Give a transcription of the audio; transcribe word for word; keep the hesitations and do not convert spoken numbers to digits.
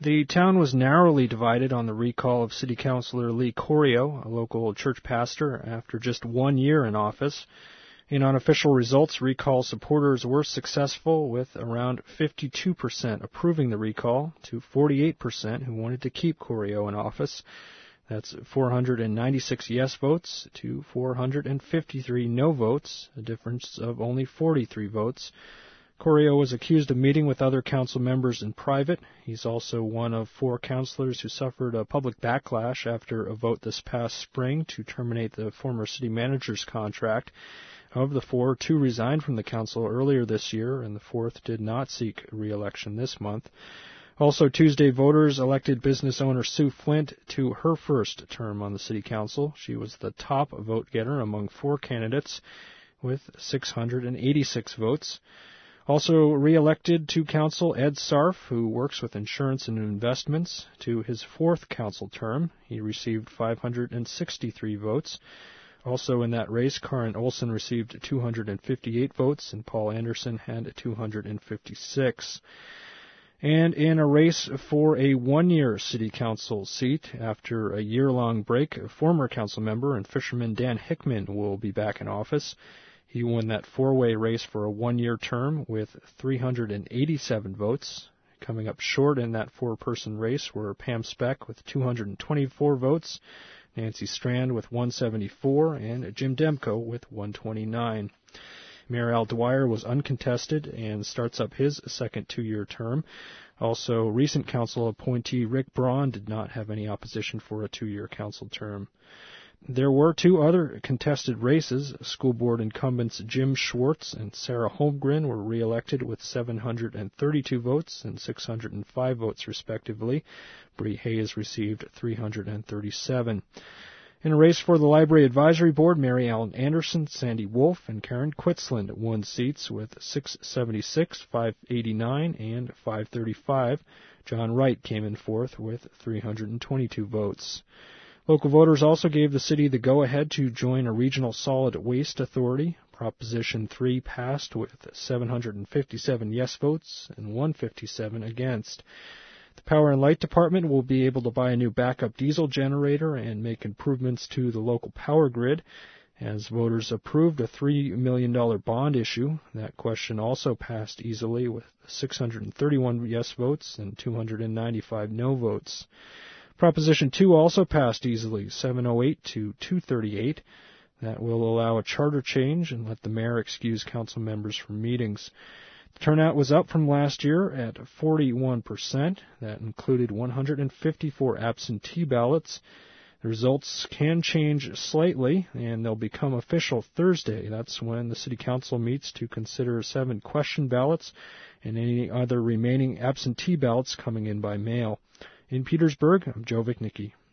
The town was narrowly divided on the recall of City Councillor Lee Corio, a local church pastor, after just one year in office. In unofficial results, recall supporters were successful, with around fifty-two percent approving the recall to forty-eight percent who wanted to keep Corio in office. That's four hundred ninety-six yes votes to four hundred fifty-three no votes, a difference of only forty-three votes. Corio was accused of meeting with other council members in private. He's also one of four councillors who suffered a public backlash after a vote this past spring to terminate the former city manager's contract. Of the four, two resigned from the council earlier this year, and the fourth did not seek re-election this month. Also Tuesday, voters elected business owner Sue Flint to her first term on the city council. She was the top vote getter among four candidates with six hundred eighty-six votes. Also re-elected to council Ed Sarf, who works with insurance and investments, to his fourth council term. He received five hundred sixty-three votes. Also in that race, Karen Olson received two hundred fifty-eight votes, and Paul Anderson had two hundred fifty-six. And in a race for a one-year city council seat, after a year-long break, former council member and fisherman Dan Hickman will be back in office. He won that four-way race for a one-year term with three hundred eighty-seven votes. Coming up short in that four-person race were Pam Speck with two hundred twenty-four votes, Nancy Strand with one hundred seventy-four, and Jim Demko with one hundred twenty-nine. Mayor Al Dwyer was uncontested and starts up his second two-year term. Also, recent council appointee Rick Braun did not have any opposition for a two-year council term. There were two other contested races. School board incumbents Jim Schwartz and Sarah Holmgren were re-elected with seven hundred thirty-two votes and six hundred five votes respectively. Bree Hayes received three hundred thirty-seven. In a race for the Library Advisory Board, Mary Ellen Anderson, Sandy Wolf, and Karen Quitzland won seats with six seventy-six, five eighty-nine, and five thirty-five. John Wright came in fourth with three hundred twenty-two votes. Local voters also gave the city the go-ahead to join a regional solid waste authority. Proposition three passed with seven hundred fifty-seven yes votes and one hundred fifty-seven against. The Power and Light Department will be able to buy a new backup diesel generator and make improvements to the local power grid, as voters approved a three million dollars bond issue. That question also passed easily with six hundred thirty-one yes votes and two hundred ninety-five no votes. Proposition two also passed easily, seven oh eight to two thirty-eight. That will allow a charter change and let the mayor excuse council members from meetings. The turnout was up from last year at forty-one percent. That included one hundred fifty-four absentee ballots. The results can change slightly, and they'll become official Thursday. That's when the City Council meets to consider seven question ballots and any other remaining absentee ballots coming in by mail. In Petersburg, I'm Joe Vichnicki.